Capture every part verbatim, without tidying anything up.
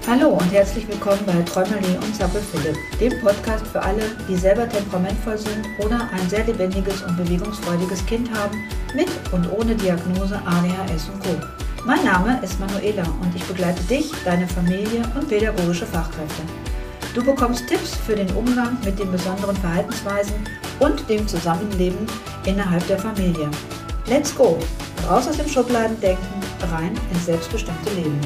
Hallo und herzlich willkommen bei Träumerli und Zappel Philipp, dem Podcast für alle, die selber temperamentvoll sind oder ein sehr lebendiges und bewegungsfreudiges Kind haben, mit und ohne Diagnose A D H S und Co. Mein Name ist Manuela und ich begleite dich, deine Familie und pädagogische Fachkräfte. Du bekommst Tipps für den Umgang mit den besonderen Verhaltensweisen und dem Zusammenleben innerhalb der Familie. Let's go! Raus aus dem Schubladendenken, rein ins selbstbestimmte Leben.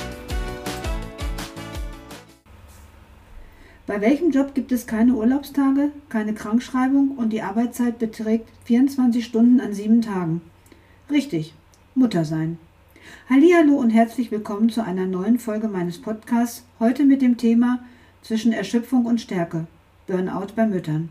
Bei welchem Job gibt es keine Urlaubstage, keine Krankschreibung und die Arbeitszeit beträgt vierundzwanzig Stunden an sieben Tagen? Richtig, Mutter sein. Hallihallo und herzlich willkommen zu einer neuen Folge meines Podcasts, heute mit dem Thema Zwischen Erschöpfung und Stärke, Burnout bei Müttern.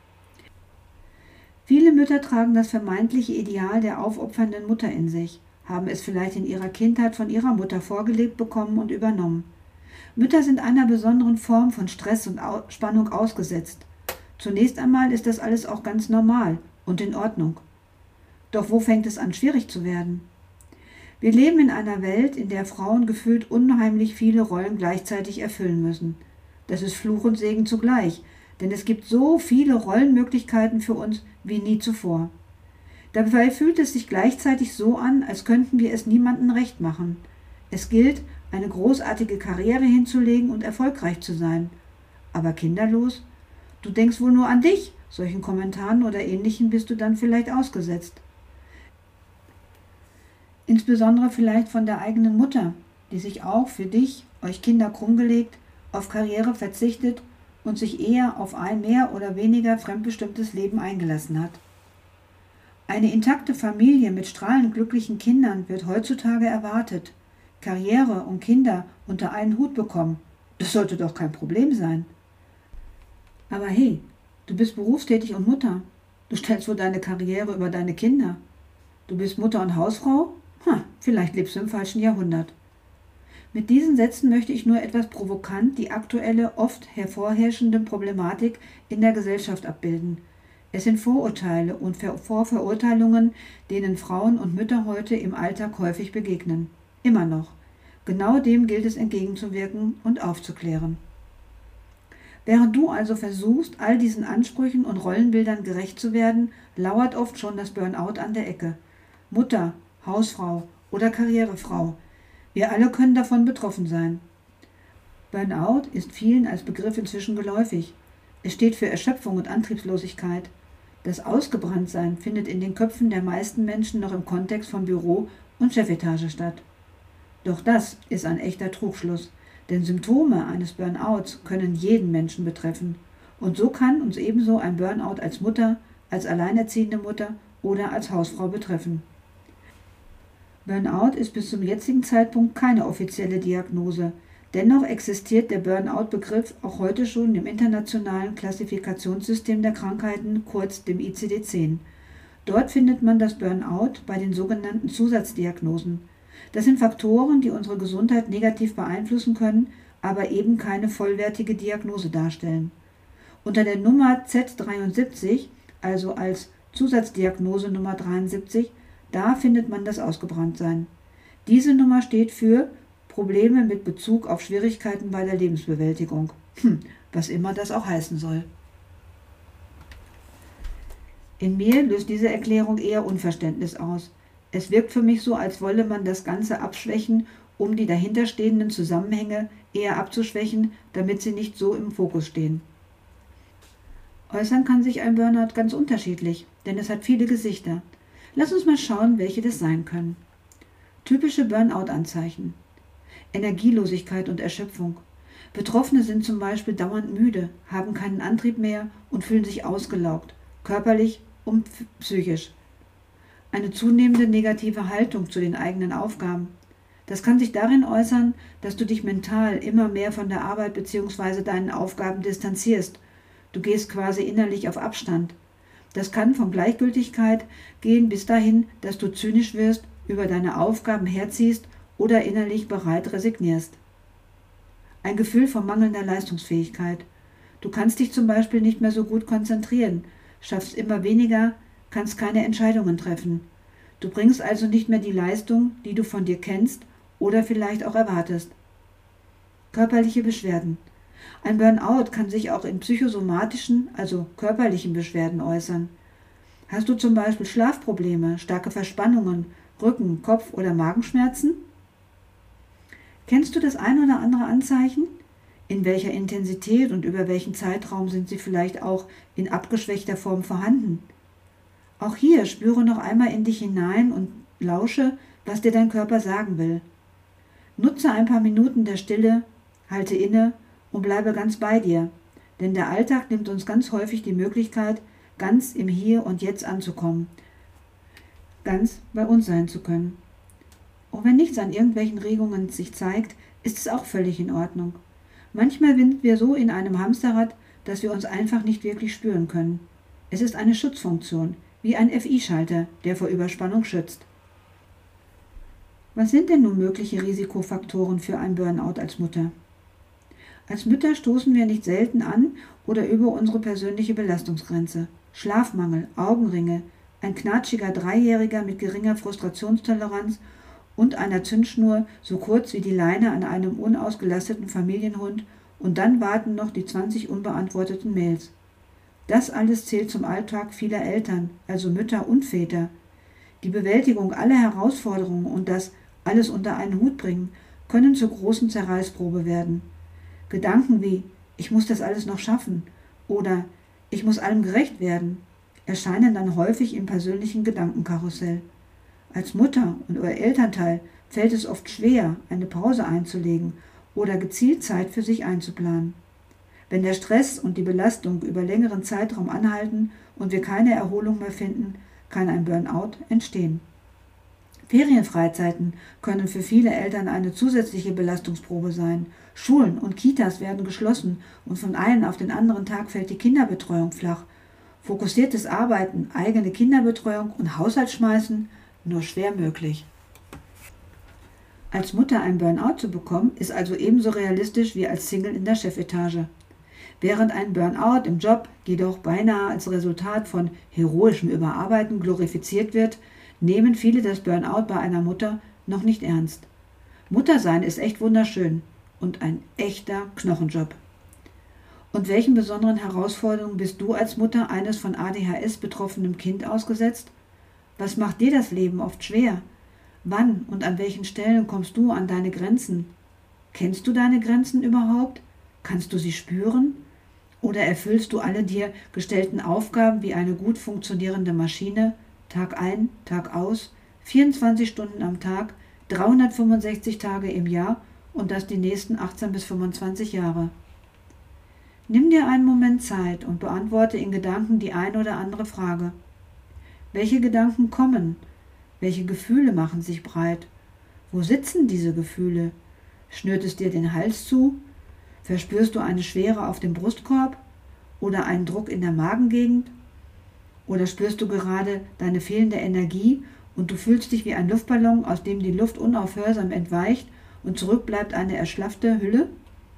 Viele Mütter tragen das vermeintliche Ideal der aufopfernden Mutter in sich, haben es vielleicht in ihrer Kindheit von ihrer Mutter vorgelebt bekommen und übernommen. Mütter sind einer besonderen Form von Stress und Spannung ausgesetzt. Zunächst einmal ist das alles auch ganz normal und in Ordnung. Doch wo fängt es an, schwierig zu werden? Wir leben in einer Welt, in der Frauen gefühlt unheimlich viele Rollen gleichzeitig erfüllen müssen. Das ist Fluch und Segen zugleich, denn es gibt so viele Rollenmöglichkeiten für uns wie nie zuvor. Dabei fühlt es sich gleichzeitig so an, als könnten wir es niemandem recht machen. Es gilt, eine großartige Karriere hinzulegen und erfolgreich zu sein. Aber kinderlos? Du denkst wohl nur an dich. Solchen Kommentaren oder Ähnlichem bist du dann vielleicht ausgesetzt. Insbesondere vielleicht von der eigenen Mutter, die sich auch für dich, euch Kinder krummgelegt, auf Karriere verzichtet und sich eher auf ein mehr oder weniger fremdbestimmtes Leben eingelassen hat. Eine intakte Familie mit strahlend glücklichen Kindern wird heutzutage erwartet. Karriere und Kinder unter einen Hut bekommen, das sollte doch kein Problem sein. Aber hey, du bist berufstätig und Mutter. Du stellst wohl deine Karriere über deine Kinder. Du bist Mutter und Hausfrau? Hm, vielleicht lebst du im falschen Jahrhundert. Mit diesen Sätzen möchte ich nur etwas provokant die aktuelle, oft hervorherrschende Problematik in der Gesellschaft abbilden. Es sind Vorurteile und Vorverurteilungen, denen Frauen und Mütter heute im Alltag häufig begegnen. Immer noch. Genau dem gilt es entgegenzuwirken und aufzuklären. Während du also versuchst, all diesen Ansprüchen und Rollenbildern gerecht zu werden, lauert oft schon das Burnout an der Ecke. Mutter, Hausfrau oder Karrierefrau. Wir alle können davon betroffen sein. Burnout ist vielen als Begriff inzwischen geläufig. Es steht für Erschöpfung und Antriebslosigkeit. Das Ausgebranntsein findet in den Köpfen der meisten Menschen noch im Kontext von Büro und Chefetage statt. Doch das ist ein echter Trugschluss, denn Symptome eines Burnouts können jeden Menschen betreffen. Und so kann uns ebenso ein Burnout als Mutter, als alleinerziehende Mutter oder als Hausfrau betreffen. Burnout ist bis zum jetzigen Zeitpunkt keine offizielle Diagnose. Dennoch existiert der Burnout-Begriff auch heute schon im internationalen Klassifikationssystem der Krankheiten, kurz dem I C D zehn. Dort findet man das Burnout bei den sogenannten Zusatzdiagnosen. Das sind Faktoren, die unsere Gesundheit negativ beeinflussen können, aber eben keine vollwertige Diagnose darstellen. Unter der Nummer Z dreiundsiebzig, also als Zusatzdiagnose Nummer dreiundsiebzig, da findet man das Ausgebranntsein. Diese Nummer steht für Probleme mit Bezug auf Schwierigkeiten bei der Lebensbewältigung. Hm, was immer das auch heißen soll. In mir löst diese Erklärung eher Unverständnis aus. Es wirkt für mich so, als wolle man das Ganze abschwächen, um die dahinterstehenden Zusammenhänge eher abzuschwächen, damit sie nicht so im Fokus stehen. Äußern kann sich ein Burnout ganz unterschiedlich, denn es hat viele Gesichter. Lass uns mal schauen, welche das sein können. Typische Burnout-Anzeichen: Energielosigkeit und Erschöpfung. Betroffene sind zum Beispiel dauernd müde, haben keinen Antrieb mehr und fühlen sich ausgelaugt, körperlich und psychisch. Eine zunehmende negative Haltung zu den eigenen Aufgaben. Das kann sich darin äußern, dass du dich mental immer mehr von der Arbeit bzw. deinen Aufgaben distanzierst. Du gehst quasi innerlich auf Abstand. Das kann von Gleichgültigkeit gehen bis dahin, dass du zynisch wirst, über deine Aufgaben herziehst oder innerlich bereit resignierst. Ein Gefühl von mangelnder Leistungsfähigkeit. Du kannst dich zum Beispiel nicht mehr so gut konzentrieren, schaffst immer weniger, kannst keine Entscheidungen treffen. Du bringst also nicht mehr die Leistung, die du von dir kennst oder vielleicht auch erwartest. Körperliche Beschwerden. Ein Burnout kann sich auch in psychosomatischen, also körperlichen Beschwerden äußern. Hast du zum Beispiel Schlafprobleme, starke Verspannungen, Rücken-, Kopf- oder Magenschmerzen? Kennst du das ein oder andere Anzeichen? In welcher Intensität und über welchen Zeitraum sind sie vielleicht auch in abgeschwächter Form vorhanden? Auch hier spüre noch einmal in dich hinein und lausche, was dir dein Körper sagen will. Nutze ein paar Minuten der Stille, halte inne und bleibe ganz bei dir, denn der Alltag nimmt uns ganz häufig die Möglichkeit, ganz im Hier und Jetzt anzukommen, ganz bei uns sein zu können. Und wenn nichts an irgendwelchen Regungen sich zeigt, ist es auch völlig in Ordnung. Manchmal sind wir so in einem Hamsterrad, dass wir uns einfach nicht wirklich spüren können. Es ist eine Schutzfunktion, wie ein F I-Schalter, der vor Überspannung schützt. Was sind denn nun mögliche Risikofaktoren für ein Burnout als Mutter? Als Mütter stoßen wir nicht selten an oder über unsere persönliche Belastungsgrenze. Schlafmangel, Augenringe, ein knatschiger Dreijähriger mit geringer Frustrationstoleranz und einer Zündschnur so kurz wie die Leine an einem unausgelasteten Familienhund und dann warten noch die zwanzig unbeantworteten Mails. Das alles zählt zum Alltag vieler Eltern, also Mütter und Väter. Die Bewältigung aller Herausforderungen und das alles unter einen Hut bringen, können zur großen Zerreißprobe werden. Gedanken wie „ich muss das alles noch schaffen" oder „ich muss allem gerecht werden" erscheinen dann häufig im persönlichen Gedankenkarussell. Als Mutter und oder Elternteil fällt es oft schwer, eine Pause einzulegen oder gezielt Zeit für sich einzuplanen. Wenn der Stress und die Belastung über längeren Zeitraum anhalten und wir keine Erholung mehr finden, kann ein Burnout entstehen. Ferienfreizeiten können für viele Eltern eine zusätzliche Belastungsprobe sein. Schulen und Kitas werden geschlossen und von einem auf den anderen Tag fällt die Kinderbetreuung flach. Fokussiertes Arbeiten, eigene Kinderbetreuung und Haushalt schmeißen nur schwer möglich. Als Mutter ein Burnout zu bekommen, ist also ebenso realistisch wie als Single in der Chefetage. Während ein Burnout im Job jedoch beinahe als Resultat von heroischem Überarbeiten glorifiziert wird, nehmen viele das Burnout bei einer Mutter noch nicht ernst. Muttersein ist echt wunderschön und ein echter Knochenjob. Und welchen besonderen Herausforderungen bist du als Mutter eines von A D H S betroffenen Kind ausgesetzt? Was macht dir das Leben oft schwer? Wann und an welchen Stellen kommst du an deine Grenzen? Kennst du deine Grenzen überhaupt? Kannst du sie spüren? Oder erfüllst du alle dir gestellten Aufgaben wie eine gut funktionierende Maschine, Tag ein, Tag aus, vierundzwanzig Stunden am Tag, dreihundertfünfundsechzig Tage im Jahr und das die nächsten achtzehn bis fünfundzwanzig Jahre? Nimm dir einen Moment Zeit und beantworte in Gedanken die eine oder andere Frage. Welche Gedanken kommen? Welche Gefühle machen sich breit? Wo sitzen diese Gefühle? Schnürt es dir den Hals zu? Verspürst du eine Schwere auf dem Brustkorb oder einen Druck in der Magengegend? Oder spürst du gerade deine fehlende Energie und du fühlst dich wie ein Luftballon, aus dem die Luft unaufhörsam entweicht und zurückbleibt eine erschlaffte Hülle?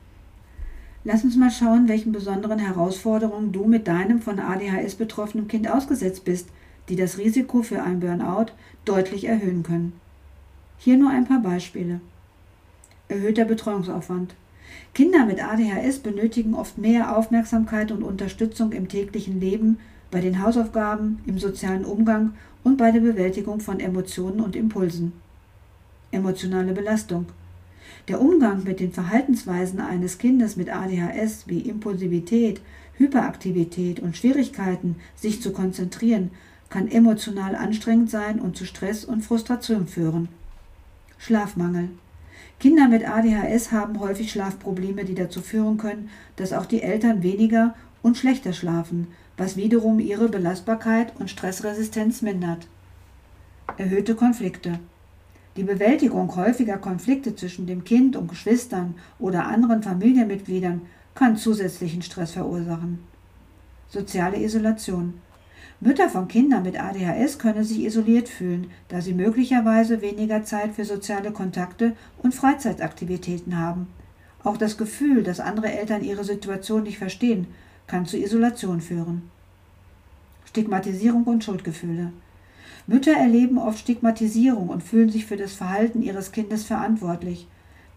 Lass uns mal schauen, welchen besonderen Herausforderungen du mit deinem von A D H S betroffenen Kind ausgesetzt bist, die das Risiko für ein Burnout deutlich erhöhen können. Hier nur ein paar Beispiele. Erhöhter Betreuungsaufwand. Kinder mit A D H S benötigen oft mehr Aufmerksamkeit und Unterstützung im täglichen Leben, bei den Hausaufgaben, im sozialen Umgang und bei der Bewältigung von Emotionen und Impulsen. Emotionale Belastung. Der Umgang mit den Verhaltensweisen eines Kindes mit A D H S wie Impulsivität, Hyperaktivität und Schwierigkeiten, sich zu konzentrieren, kann emotional anstrengend sein und zu Stress und Frustration führen. Schlafmangel. Kinder mit A D H S haben häufig Schlafprobleme, die dazu führen können, dass auch die Eltern weniger und schlechter schlafen, was wiederum ihre Belastbarkeit und Stressresistenz mindert. Erhöhte Konflikte. Die Bewältigung häufiger Konflikte zwischen dem Kind und Geschwistern oder anderen Familienmitgliedern kann zusätzlichen Stress verursachen. Soziale Isolation. Mütter von Kindern mit A D H S können sich isoliert fühlen, da sie möglicherweise weniger Zeit für soziale Kontakte und Freizeitaktivitäten haben. Auch das Gefühl, dass andere Eltern ihre Situation nicht verstehen, kann zu Isolation führen. Stigmatisierung und Schuldgefühle. Mütter erleben oft Stigmatisierung und fühlen sich für das Verhalten ihres Kindes verantwortlich.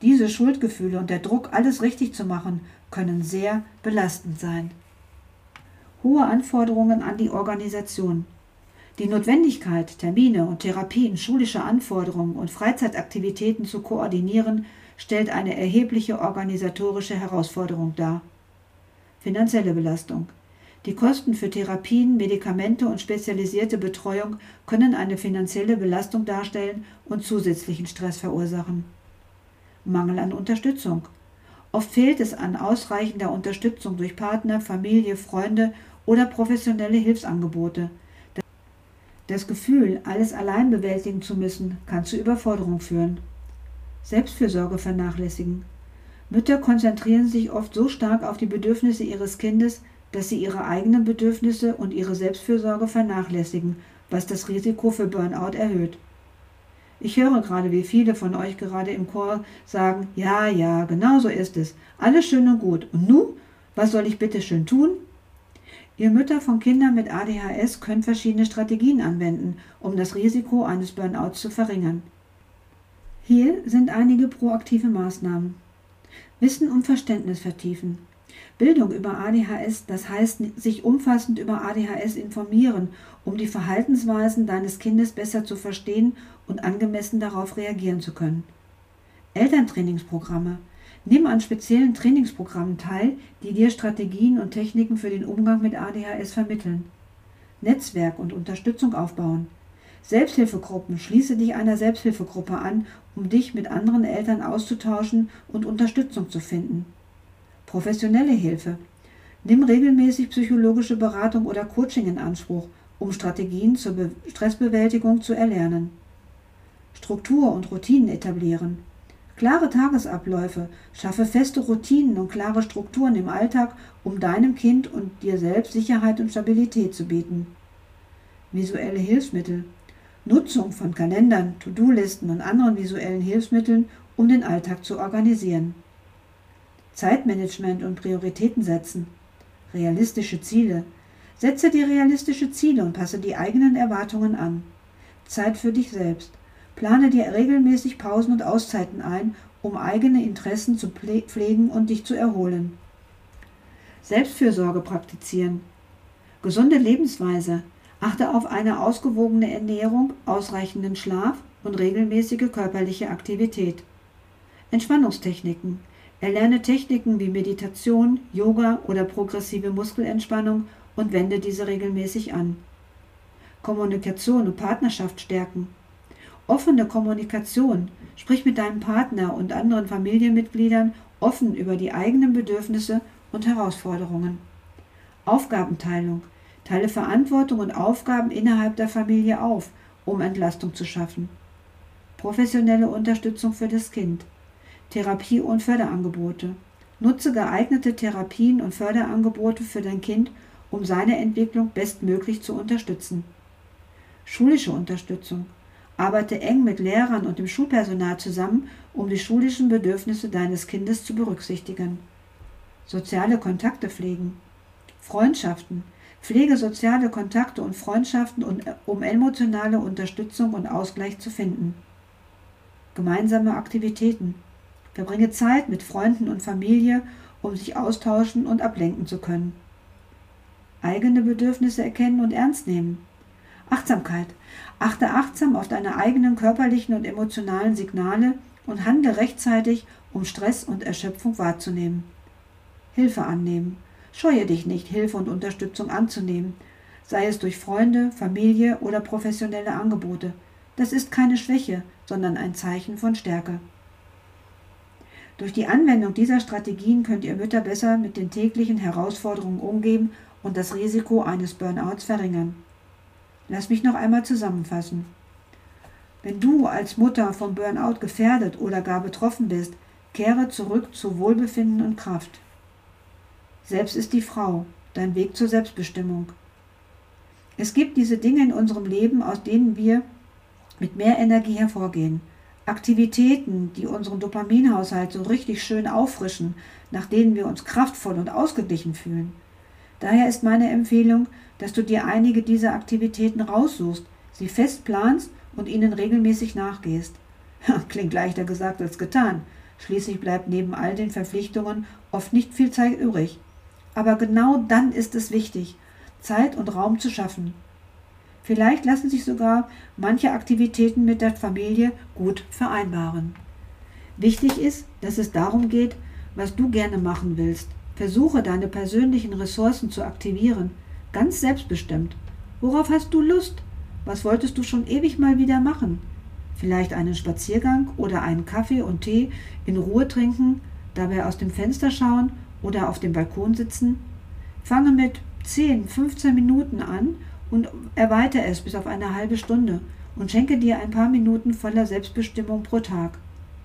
Diese Schuldgefühle und der Druck, alles richtig zu machen, können sehr belastend sein. Hohe Anforderungen an die Organisation. Die Notwendigkeit, Termine und Therapien, schulische Anforderungen und Freizeitaktivitäten zu koordinieren, stellt eine erhebliche organisatorische Herausforderung dar. Finanzielle Belastung. Die Kosten für Therapien, Medikamente und spezialisierte Betreuung können eine finanzielle Belastung darstellen und zusätzlichen Stress verursachen. Mangel an Unterstützung. Oft fehlt es an ausreichender Unterstützung durch Partner, Familie, Freunde oder professionelle Hilfsangebote. Das Gefühl, alles allein bewältigen zu müssen, kann zu Überforderung führen. Selbstfürsorge vernachlässigen. Mütter konzentrieren sich oft so stark auf die Bedürfnisse ihres Kindes, dass sie ihre eigenen Bedürfnisse und ihre Selbstfürsorge vernachlässigen, was das Risiko für Burnout erhöht. Ich höre gerade, wie viele von euch gerade im Chor sagen, ja, ja, genau so ist es, alles schön und gut. Und nun, was soll ich bitte schön tun? Ihr Mütter von Kindern mit A D H S könnt verschiedene Strategien anwenden, um das Risiko eines Burnouts zu verringern. Hier sind einige proaktive Maßnahmen. Wissen und Verständnis vertiefen. Bildung über A D H S, das heißt, sich umfassend über A D H S informieren, um die Verhaltensweisen deines Kindes besser zu verstehen und angemessen darauf reagieren zu können. Elterntrainingsprogramme. Nimm an speziellen Trainingsprogrammen teil, die dir Strategien und Techniken für den Umgang mit A D H S vermitteln. Netzwerk und Unterstützung aufbauen. Selbsthilfegruppen. Schließe dich einer Selbsthilfegruppe an, um dich mit anderen Eltern auszutauschen und Unterstützung zu finden. Professionelle Hilfe. Nimm regelmäßig psychologische Beratung oder Coaching in Anspruch, um Strategien zur Be- Stressbewältigung zu erlernen. Struktur und Routinen etablieren. Klare Tagesabläufe. Schaffe feste Routinen und klare Strukturen im Alltag, um deinem Kind und dir selbst Sicherheit und Stabilität zu bieten. Visuelle Hilfsmittel. Nutzung von Kalendern, To-Do-Listen und anderen visuellen Hilfsmitteln, um den Alltag zu organisieren. Zeitmanagement und Prioritäten setzen. Realistische Ziele. Setze dir realistische Ziele und passe die eigenen Erwartungen an. Zeit für dich selbst. Plane dir regelmäßig Pausen und Auszeiten ein, um eigene Interessen zu pflegen und dich zu erholen. Selbstfürsorge praktizieren. Gesunde Lebensweise. Achte auf eine ausgewogene Ernährung, ausreichenden Schlaf und regelmäßige körperliche Aktivität. Entspannungstechniken. Erlerne Techniken wie Meditation, Yoga oder progressive Muskelentspannung und wende diese regelmäßig an. Kommunikation und Partnerschaft stärken. Offene Kommunikation. Sprich mit deinem Partner und anderen Familienmitgliedern offen über die eigenen Bedürfnisse und Herausforderungen. Aufgabenteilung. Teile Verantwortung und Aufgaben innerhalb der Familie auf, um Entlastung zu schaffen. Professionelle Unterstützung für das Kind. Therapie- und Förderangebote. Nutze geeignete Therapien und Förderangebote für dein Kind, um seine Entwicklung bestmöglich zu unterstützen. Schulische Unterstützung. Arbeite eng mit Lehrern und dem Schulpersonal zusammen, um die schulischen Bedürfnisse deines Kindes zu berücksichtigen. Soziale Kontakte pflegen. Freundschaften. Pflege soziale Kontakte und Freundschaften, um emotionale Unterstützung und Ausgleich zu finden. Gemeinsame Aktivitäten. Verbringe Zeit mit Freunden und Familie, um sich austauschen und ablenken zu können. Eigene Bedürfnisse erkennen und ernst nehmen. Achtsamkeit. Achte achtsam auf deine eigenen körperlichen und emotionalen Signale und handle rechtzeitig, um Stress und Erschöpfung wahrzunehmen. Hilfe annehmen. Scheue dich nicht, Hilfe und Unterstützung anzunehmen, sei es durch Freunde, Familie oder professionelle Angebote. Das ist keine Schwäche, sondern ein Zeichen von Stärke. Durch die Anwendung dieser Strategien könnt ihr Mütter besser mit den täglichen Herausforderungen umgehen und das Risiko eines Burnouts verringern. Lass mich noch einmal zusammenfassen. Wenn du als Mutter vom Burnout gefährdet oder gar betroffen bist, kehre zurück zu Wohlbefinden und Kraft. Selbst ist die Frau, dein Weg zur Selbstbestimmung. Es gibt diese Dinge in unserem Leben, aus denen wir mit mehr Energie hervorgehen. Aktivitäten, die unseren Dopaminhaushalt so richtig schön auffrischen, nach denen wir uns kraftvoll und ausgeglichen fühlen. Daher ist meine Empfehlung, dass du dir einige dieser Aktivitäten raussuchst, sie fest planst und ihnen regelmäßig nachgehst. Klingt leichter gesagt als getan. Schließlich bleibt neben all den Verpflichtungen oft nicht viel Zeit übrig. Aber genau dann ist es wichtig, Zeit und Raum zu schaffen. Vielleicht lassen sich sogar manche Aktivitäten mit der Familie gut vereinbaren. Wichtig ist, dass es darum geht, was du gerne machen willst. Versuche, deine persönlichen Ressourcen zu aktivieren, ganz selbstbestimmt. Worauf hast du Lust? Was wolltest du schon ewig mal wieder machen? Vielleicht einen Spaziergang oder einen Kaffee und Tee in Ruhe trinken, dabei aus dem Fenster schauen oder auf dem Balkon sitzen? Fange mit zehn, fünfzehn Minuten an und erweitere es bis auf eine halbe Stunde und schenke dir ein paar Minuten voller Selbstbestimmung pro Tag.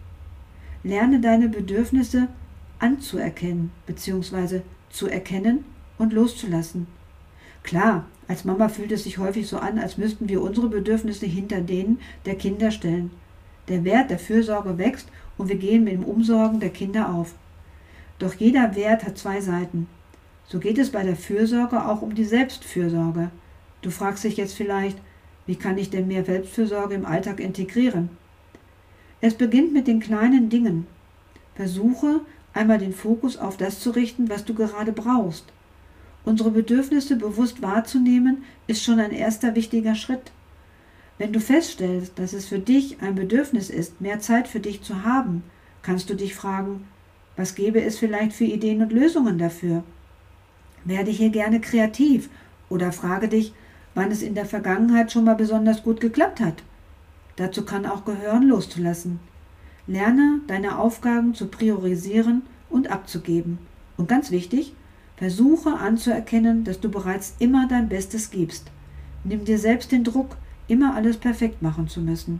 Lerne deine Bedürfnisse anzuerkennen bzw. zu erkennen und loszulassen. Klar, als Mama fühlt es sich häufig so an, als müssten wir unsere Bedürfnisse hinter denen der Kinder stellen. Der Wert der Fürsorge wächst und wir gehen mit dem Umsorgen der Kinder auf. Doch jeder Wert hat zwei Seiten. So geht es bei der Fürsorge auch um die Selbstfürsorge. Du fragst dich jetzt vielleicht, wie kann ich denn mehr Selbstfürsorge im Alltag integrieren? Es beginnt mit den kleinen Dingen. Versuche, einmal den Fokus auf das zu richten, was du gerade brauchst. Unsere Bedürfnisse bewusst wahrzunehmen, ist schon ein erster wichtiger Schritt. Wenn du feststellst, dass es für dich ein Bedürfnis ist, mehr Zeit für dich zu haben, kannst du dich fragen, was gäbe es vielleicht für Ideen und Lösungen dafür? Werde hier gerne kreativ oder frage dich, wann es in der Vergangenheit schon mal besonders gut geklappt hat. Dazu kann auch gehören, loszulassen. Lerne, deine Aufgaben zu priorisieren und abzugeben. Und ganz wichtig, versuche anzuerkennen, dass du bereits immer dein Bestes gibst. Nimm dir selbst den Druck, immer alles perfekt machen zu müssen.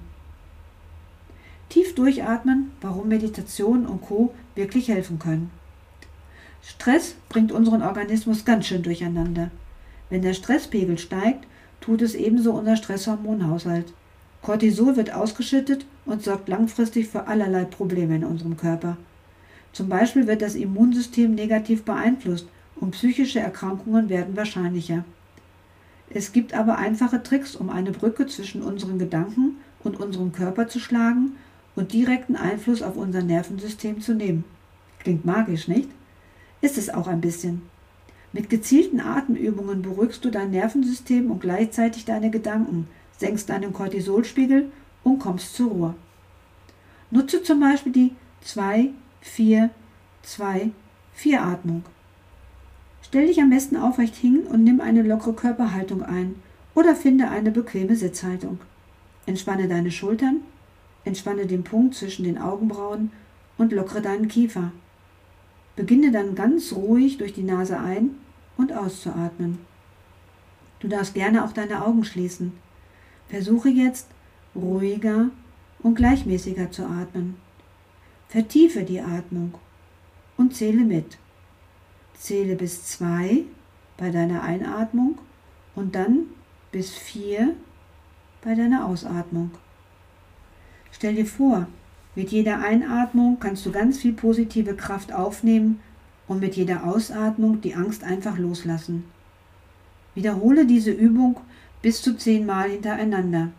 Tief durchatmen, warum Meditation und Co. wirklich helfen können. Stress bringt unseren Organismus ganz schön durcheinander. Wenn der Stresspegel steigt, tut es ebenso unser Stresshormonhaushalt. Cortisol wird ausgeschüttet und sorgt langfristig für allerlei Probleme in unserem Körper. Zum Beispiel wird das Immunsystem negativ beeinflusst und psychische Erkrankungen werden wahrscheinlicher. Es gibt aber einfache Tricks, um eine Brücke zwischen unseren Gedanken und unserem Körper zu schlagen und direkten Einfluss auf unser Nervensystem zu nehmen. Klingt magisch, nicht? Ist es auch ein bisschen. Mit gezielten Atemübungen beruhigst du dein Nervensystem und gleichzeitig deine Gedanken, senkst deinen Cortisolspiegel und kommst zur Ruhe. Nutze zum Beispiel die zwei vier zwei vier Atmung. Stell dich am besten aufrecht hin und nimm eine lockere Körperhaltung ein oder finde eine bequeme Sitzhaltung. Entspanne deine Schultern, entspanne den Punkt zwischen den Augenbrauen und lockere deinen Kiefer. Beginne dann ganz ruhig durch die Nase ein- und auszuatmen. Du darfst gerne auch deine Augen schließen. Versuche jetzt, ruhiger und gleichmäßiger zu atmen. Vertiefe die Atmung und zähle mit. Zähle bis zwei bei deiner Einatmung und dann bis vier bei deiner Ausatmung. Stell dir vor, mit jeder Einatmung kannst du ganz viel positive Kraft aufnehmen und mit jeder Ausatmung die Angst einfach loslassen. Wiederhole diese Übung bis zu zehnmal hintereinander.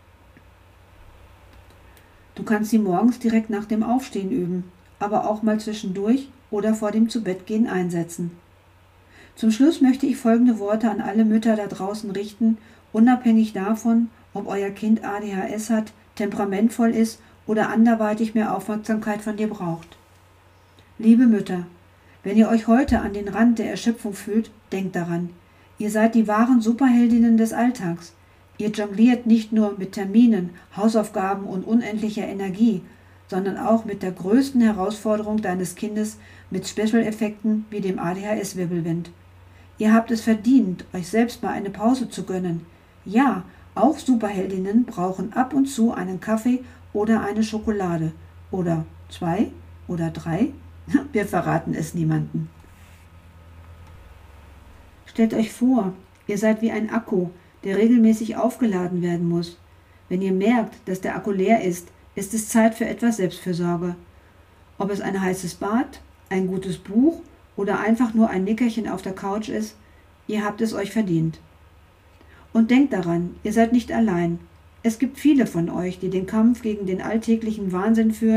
Du kannst sie morgens direkt nach dem Aufstehen üben, aber auch mal zwischendurch oder vor dem Zubettgehen einsetzen. Zum Schluss möchte ich folgende Worte an alle Mütter da draußen richten, unabhängig davon, ob euer Kind A D H S hat, temperamentvoll ist oder anderweitig mehr Aufmerksamkeit von dir braucht. Liebe Mütter, wenn ihr euch heute an den Rand der Erschöpfung fühlt, denkt daran, ihr seid die wahren Superheldinnen des Alltags. Ihr jongliert nicht nur mit Terminen, Hausaufgaben und unendlicher Energie, sondern auch mit der größten Herausforderung deines Kindes mit Special-Effekten wie dem A D H S-Wirbelwind. Ihr habt es verdient, euch selbst mal eine Pause zu gönnen. Ja, auch Superheldinnen brauchen ab und zu einen Kaffee oder eine Schokolade. Oder zwei oder drei. Wir verraten es niemandem. Stellt euch vor, ihr seid wie ein Akku, der regelmäßig aufgeladen werden muss. Wenn ihr merkt, dass der Akku leer ist, ist es Zeit für etwas Selbstfürsorge. Ob es ein heißes Bad, ein gutes Buch oder einfach nur ein Nickerchen auf der Couch ist, ihr habt es euch verdient. Und denkt daran, ihr seid nicht allein. Es gibt viele von euch, die den Kampf gegen den alltäglichen Wahnsinn führen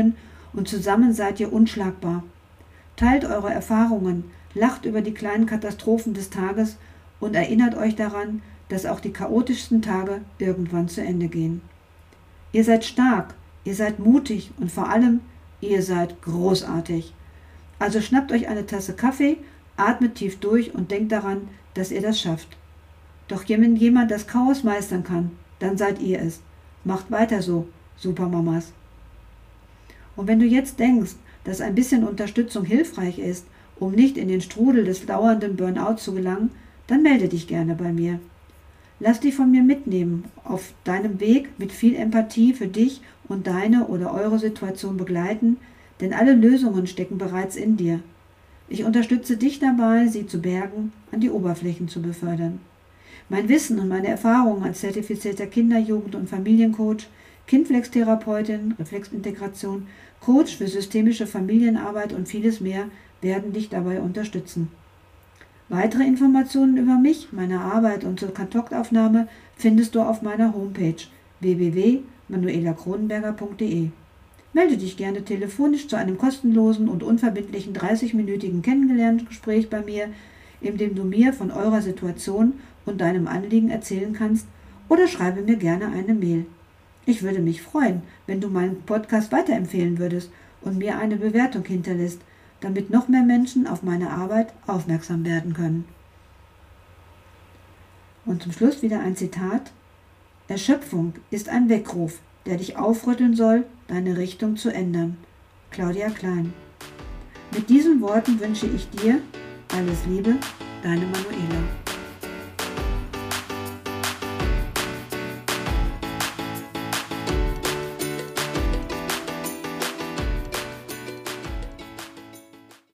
und zusammen seid ihr unschlagbar. Teilt eure Erfahrungen, lacht über die kleinen Katastrophen des Tages und erinnert euch daran, dass auch die chaotischsten Tage irgendwann zu Ende gehen. Ihr seid stark, ihr seid mutig und vor allem, ihr seid großartig. Also schnappt euch eine Tasse Kaffee, atmet tief durch und denkt daran, dass ihr das schafft. Doch wenn jemand das Chaos meistern kann, dann seid ihr es. Macht weiter so, Supermamas. Und wenn du jetzt denkst, dass ein bisschen Unterstützung hilfreich ist, um nicht in den Strudel des dauernden Burnout zu gelangen, dann melde dich gerne bei mir. Lass dich von mir mitnehmen, auf deinem Weg mit viel Empathie für dich und deine oder eure Situation begleiten, denn alle Lösungen stecken bereits in dir. Ich unterstütze dich dabei, sie zu bergen, an die Oberflächen zu befördern. Mein Wissen und meine Erfahrungen als zertifizierter Kinder-, Jugend- und Familiencoach, Kindflex-Therapeutin, Reflexintegration, Coach für systemische Familienarbeit und vieles mehr werden dich dabei unterstützen. Weitere Informationen über mich, meine Arbeit und zur Kontaktaufnahme findest du auf meiner Homepage w w w punkt manuela kronenberger punkt d e. Melde dich gerne telefonisch zu einem kostenlosen und unverbindlichen dreißig-minütigen Kennenlerngespräch bei mir, in dem du mir von eurer Situation und deinem Anliegen erzählen kannst, oder schreibe mir gerne eine Mail. Ich würde mich freuen, wenn du meinen Podcast weiterempfehlen würdest und mir eine Bewertung hinterlässt, damit noch mehr Menschen auf meine Arbeit aufmerksam werden können. Und zum Schluss wieder ein Zitat. Erschöpfung ist ein Weckruf, der dich aufrütteln soll, deine Richtung zu ändern. Claudia Klein. Mit diesen Worten wünsche ich dir alles Liebe, deine Manuela.